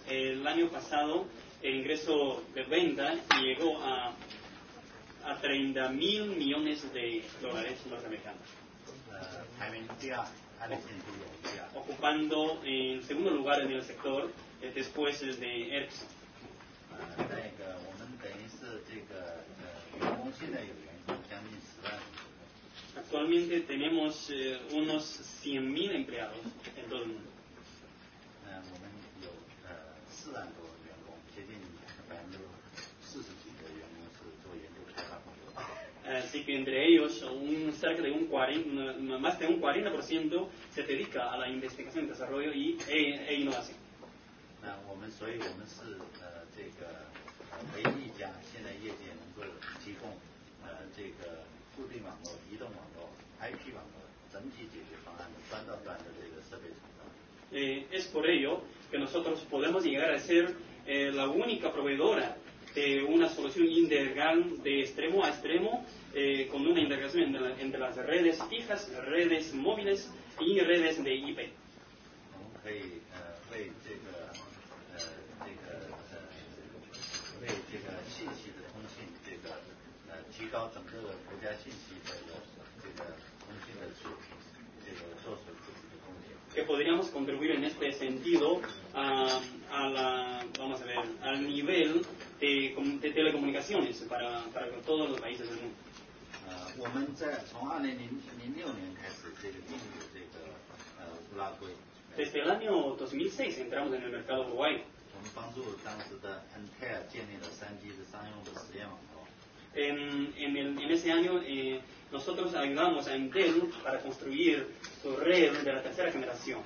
el año pasado el ingreso de venta llegó a 30.000 millones de dólares norteamericanos, ocupando el segundo lugar en el sector después de Ericsson. Actualmente tenemos unos 100.000 empleados en todo el mundo. Así que entre ellos cerca de más de un 40% se dedica a la investigación, desarrollo e innovación. Es por ello que nosotros podemos llegar a ser la única proveedora de una solución integral de extremo a extremo, con una integración entre las redes fijas, redes móviles y redes de IP. Que podríamos contribuir en este sentido al nivel de telecomunicaciones para todos los países del mundo. Desde el año 2006 entramos en el mercado uruguayo. En ese año nosotros ayudamos a Intel para construir su red de la tercera generación.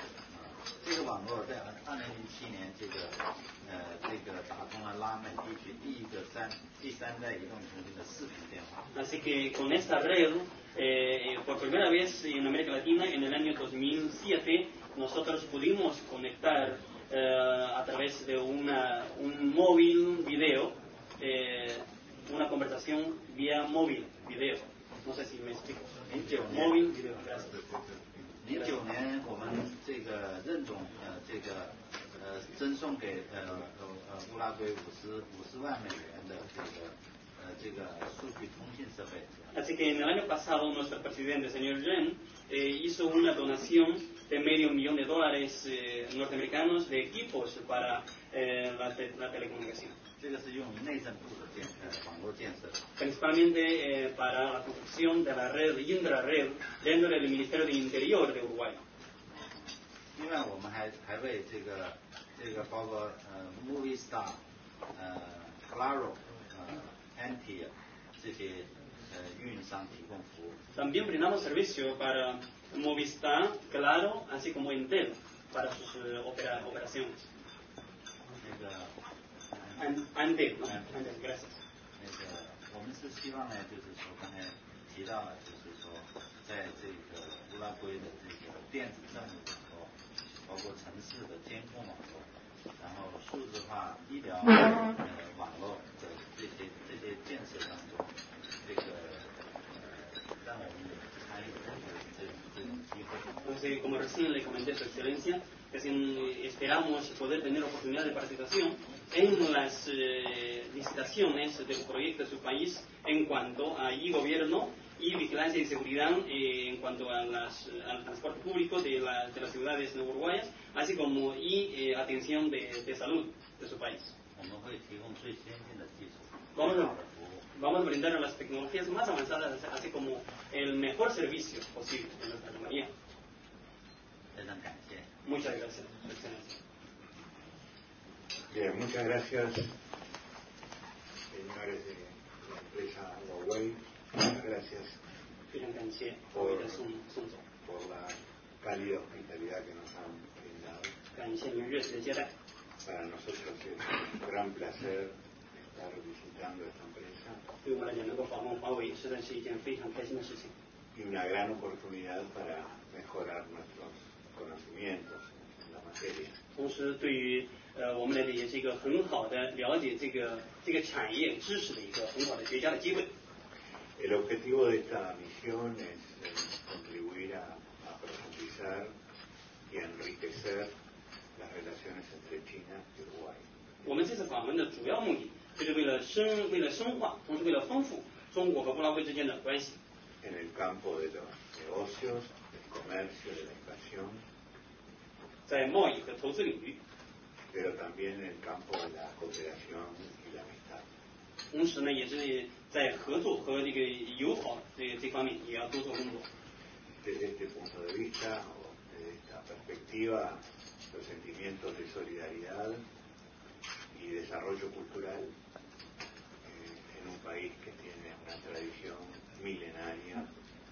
Así que con esta red, por primera vez en América Latina, en el año 2007, nosotros pudimos conectar a través de un móvil video, una conversación vía móvil video. No sé si me explico. móvil video. Gracias. 09年我们这个任总赠送给乌拉圭50万美元的这个数据通信设备。 Así que en el año pasado nuestro presidente, señor Ren, hizo una donación de $500,000 norteamericanos de equipos para la telecomunicación. 这个是用内政部的网络建设。 Principalmente para la construcción de la red intrared dentro del Ministerio de Interior de Uruguay. 另外我们还为这个包括Movistar、Claro、Antia 这些运营商提供服务。 También brindamos servicio para Movistar, Claro, así como Intel para sus operaciones. 那个 Antel, ¿no? Antel, gracias. 我们是希望呢，就是说刚才提到了，就是说在这个乌拉圭的这个电子政务网络，包括城市的监控网络，然后数字化医疗网络的这些建设当中，这个让我们有参与这种机会。 Entonces, como recién le comenté, Su Excelencia, esperamos poder tener oportunidad de participación en las licitaciones del proyecto de su país en cuanto a gobierno y vigilancia y seguridad en cuanto al transporte público de las ciudades uruguayas, así como atención de salud de su país. Vamos a brindar las tecnologías más avanzadas, así como el mejor servicio posible de nuestra compañía. Muchas gracias, Su Excelencia. Bien, muchas gracias, señores de la empresa Huawei. Muchas gracias por la cálida hospitalidad que nos han brindado. Para nosotros es un gran placer estar visitando esta empresa y una gran oportunidad para mejorar nuestros conocimientos en la materia. 同时，对于我们来讲，也是一个很好的了解这个产业知识的一个很好的绝佳的机会。 El objetivo de esta misión es contribuir a profundizar y enriquecer las relaciones entre China y Uruguay. 我们这次访问的主要目的就是为了深化，同时为了丰富中国和乌拉圭之间的关系。 En el campo de los negocios, del comercio, de la inversión, 在贸易和投资领域， pero también en el campo de la cooperación y la amistad. 同时呢，也是在合作和这个友好这方面也要多做工作。 Desde este punto de vista, o desde esta perspectiva, los sentimientos de solidaridad y desarrollo cultural en un país que tiene una tradición milenaria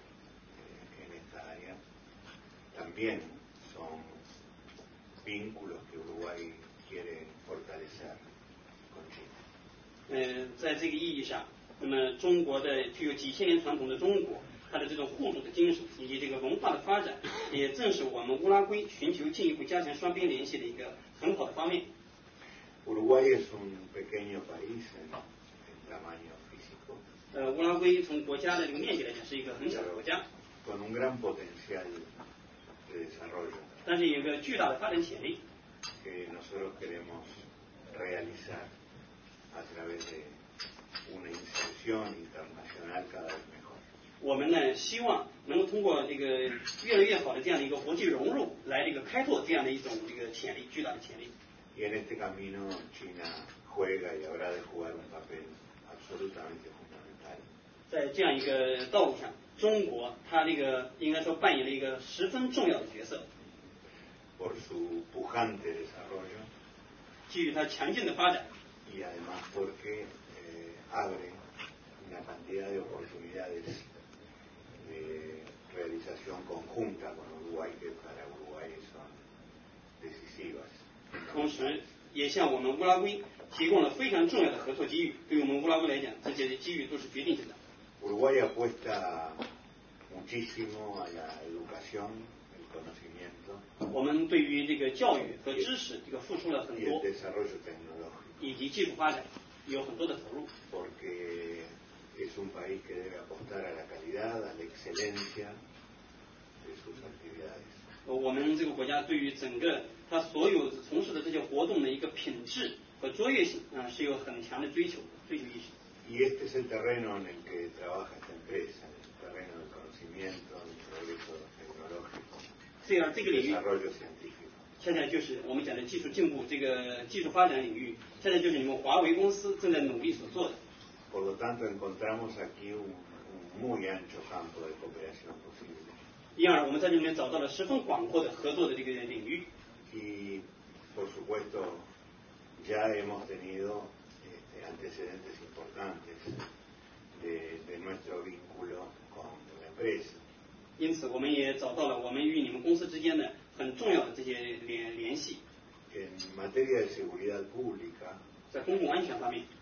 en esta área, también son vínculos que Uruguay quiere fortalecer con Chile. 在这个意义上，那么中国的具有几千年传统的中国，它的这种互助的精神以及这个文化的发展，也正是我们乌拉圭寻求进一步加强双边联系的一个很好的方面。 Uruguay es un pequeño país en tamaño físico. 乌拉圭从国家的这个面积来讲是一个很小的国家， con un gran potencial de desarrollo 但是有一个巨大的发展潜力。 que nosotros queremos realizar a través de una inserción internacional cada vez mejor. 我们呢，希望能够通过这个越来越好的这样的一个国际融入，来这个开拓这样的一种这个潜力，巨大的潜力。 Y en este camino China juega y habrá de jugar un papel absolutamente fundamental. 在这样一个道路上，中国它这个应该说扮演了一个十分重要的角色。 Por su pujante desarrollo 基于它强劲的发展， y además porque abre una cantidad de oportunidades de realización conjunta con Uruguay que para Uruguay son decisivas. 同时也向我们乌拉圭提供了非常重要的合作机遇。对于我们乌拉圭来讲，这些机遇都是决定性的。 Uruguay apuesta muchísimo a la educación, el conocimiento 我们对于这个教育和知识这个付出了很 y el 多， desarrollo tecnológico, 以及技术发展有很多的投入。 porque es un país que debe apostar a la calidad, a la excelencia de sus actividades. 我们这个国家对于整个它所有从事的这些活动的一个品质和卓越性是有很强的追求意识。 Y este es el terreno en el que trabaja esta empresa, el terreno del conocimiento, del progreso tecnológico, 这样这个 del 领域 desarrollo científico. 现在就是我们讲的技术进步，这个技术发展领域，现在就是你们华为公司正在努力所做的。 Por lo tanto, encontramos aquí un muy ancho campo de cooperación posible. 因而我们在这里面找到了十分广阔的合作的这个领域。 Y, por supuesto, ya hemos tenido antecedentes importantes de nuestro vínculo con la empresa. 因此，我们也找到了我们与你们公司之间的很重要的这些联系。 En materia de seguridad pública, 在公共安全方面，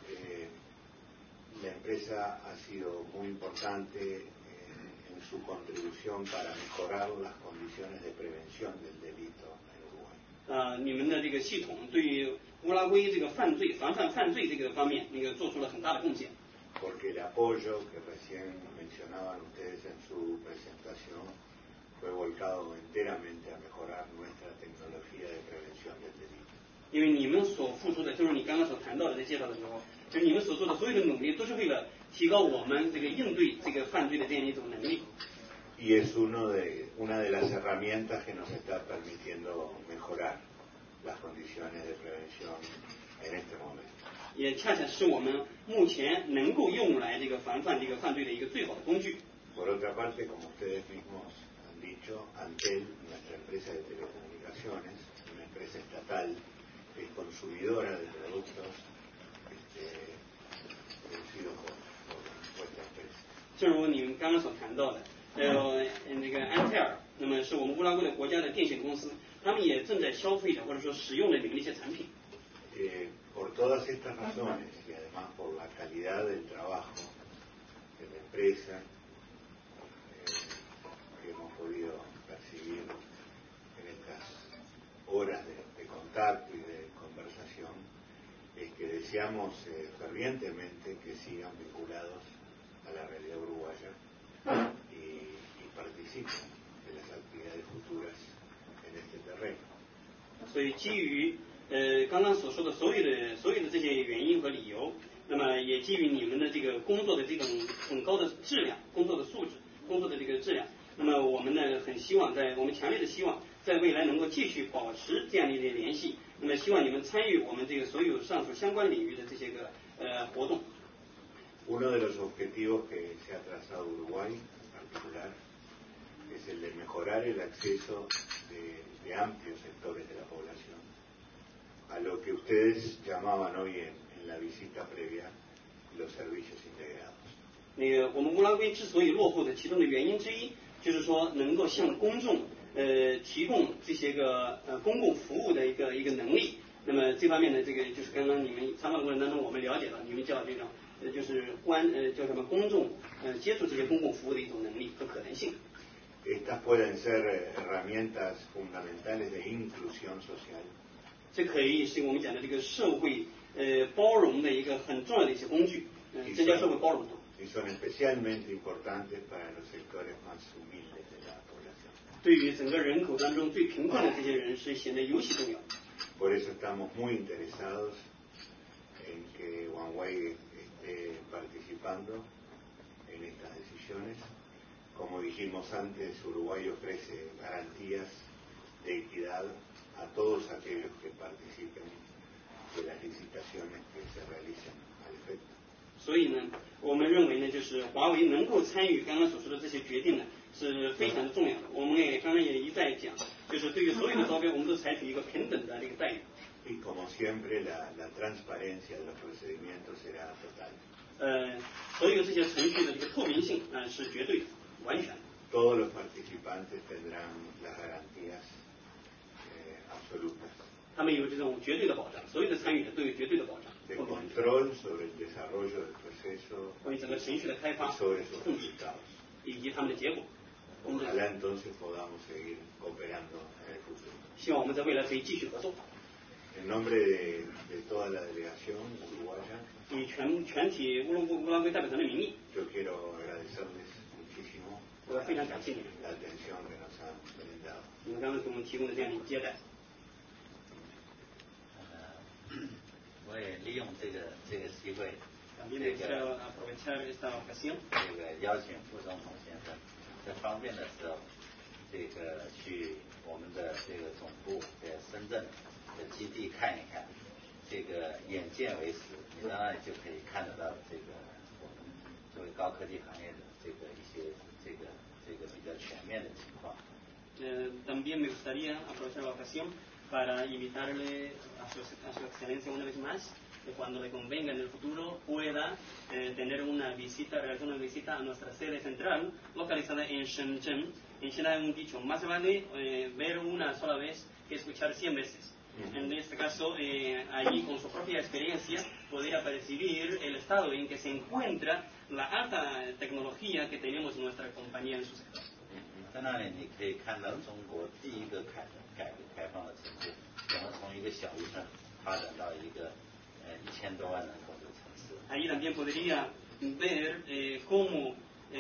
la empresa ha sido muy importante en su contribución para mejorar las condiciones de prevención del delito en Uruguay. 你们的这个系统对于乌拉圭这个防范犯罪这个方面，做出了很大的贡献。 Porque el apoyo que recién mencionaban ustedes en su presentación fue volcado enteramente a mejorar nuestra tecnología de prevención del delito. 因为你们所付出的，就是你刚刚所谈到的，在介绍的时候，就是你们所做的所有的努力，都是为了提高我们这个应对这个犯罪的这样一种能力。 Y es una de las herramientas que nos está permitiendo mejorar las condiciones de prevención en este momento. 也恰恰是我们目前能够用来这个防范这个犯罪的一个最好的工具。 Por otra parte, como ustedes mismos han dicho, Antel, nuestra empresa de telecomunicaciones, una empresa estatal que es consumidora de productos producidos por nuestra empresa. 正如你们刚刚所谈到的，那个安泰尔，那么是我们乌拉圭的国家的电信公司，他们也正在消费着或者说使用着你们的一些产品。 Por todas estas razones y además por la calidad del trabajo de la empresa que hemos podido percibir en estas horas de contacto y de conversación, es que deseamos fervientemente que sigan vinculados a la realidad uruguaya y participen de las actividades futuras en este terreno. 所以基于刚刚所说的所有的这些原因和理由，那么也基于你们的这个工作的这种很高的质量、工作的素质、工作的这个质量，那么我们呢很希望我们强烈的希望在未来能够继续保持这样的一些联系，那么希望你们参与我们这个所有上述相关领域的这些个活动。 Uno de los objetivos que se ha trazado Uruguay en particular es el de mejorar el acceso de amplios sectores de la población a lo que ustedes llamaban hoy en la visita previa los servicios integrados. 我们乌拉圭之所以落后的其中的原因之一，就是说能够向公众提供这些个公共服务的一个能力。那么这方面呢，这个就是刚刚你们参访过程当中我们了解到，你们叫这种就是叫什么公众接触这些公共服务的一种能力和可能性。 Estas pueden ser herramientas fundamentales de inclusión social. 这可以是我们讲的这个社会包容的一个很重要的一些工具，增加社会包容度。 Y son especialmente importantes para los sectores más humildes de la población. 对于整个人口当中最贫困的这些人是显得尤其重要。 Por eso estamos muy interesados en que Huanhuay esté participando en estas decisiones. Como dijimos antes, Uruguay ofrece garantías de equidad a todos aquellos que participen de las licitaciones que se realicen al efecto. 所以呢，我们认为呢，就是华为能够参与刚刚所说的这些决定呢，是非常的重要的。我们刚刚也一再讲，就是对于所有的招标，我们都采取一个平等的这个待遇。 Y como siempre, la transparencia de los procedimientos será total. 所有这些程序的这个透明性是绝对的、完全的。 Todos los participantes tendrán las garantías absolutas. 他们有这种绝对的保障，所有的参与者都有绝对的保障。 De control sobre el desarrollo del proceso 关于整个程序的开发、 y sobre sus 控制 resultados. 以及他们的结果。 Ojalá entonces podamos seguir cooperando en el futuro. 希望我们在未来可以继续合作。 En nombre de toda la delegación uruguaya, 以全体乌拉圭代表团的名义， yo quiero agradecerles muchísimo 我非常感谢你们， la atención que nos han brindado. 你们刚刚给我们提供的这样的接待。 我也利用这个机会， También me gustaría aprovechar esta ocasión 这个邀请副总统先生，在方便的时候，这个去我们的这个总部在深圳的基地看一看，这个眼见为实，你在那里就可以看得到这个我们作为高科技行业的这个一些这个比较全面的情况。 También me gustaría aprovechar la ocasión para invitarle a su excelencia una vez más, que cuando le convenga en el futuro pueda tener una visita, realizar una visita a nuestra sede central, localizada en Shenzhen. En China hay un dicho, más vale ver una sola vez que escuchar 100 veces. En este caso, allí con su propia experiencia podría percibir el estado en que se encuentra la alta tecnología que tenemos en nuestra compañía en su sector. 在那里你可以看到中国第一个改革开放的城市，怎么从一个小渔村发展到一个1000多万人口的城市。 Ahí también podría ver cómo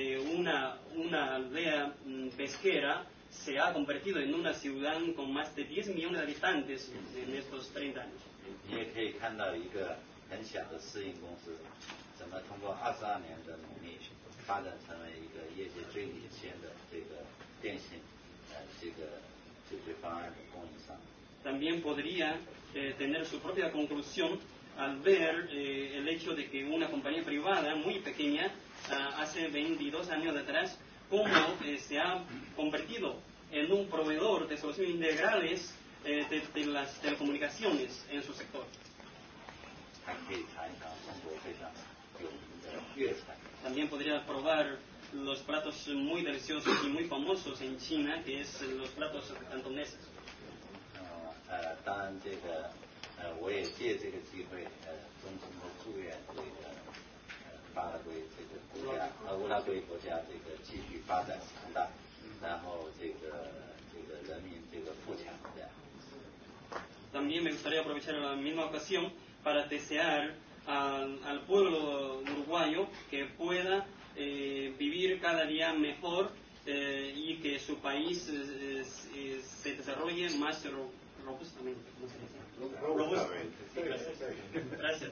una aldea pesquera se ha convertido en una ciudad con más de 10 millones de habitantes en estos 30 años. 你也可以看到一个很小的私营公司，怎么通过22年的努力，发展成为一个业界最领先的这个电信这个解决方案的供应商。 También podría tener su propia conclusión al ver el hecho de que una compañía privada muy pequeña hace 22 años atrás cómo se ha convertido en un proveedor de soluciones integrales de las telecomunicaciones en su sector. 还可以尝一尝中国非常有名的粤菜。 También podría probar los platos muy deliciosos y muy famosos en China, que es los platos cantoneses. 当然这个我也借这个机会衷心的祝愿这个巴拉圭这个国家乌拉圭国家这个继续发展强大，然后这个人民这个富强这样。 También me gustaría aprovechar la misma ocasión para desear al pueblo uruguayo que pueda vivir cada día mejor y que su país se desarrolle más robustamente, ¿cómo se dice? Robustamente. Sí, gracias. Gracias.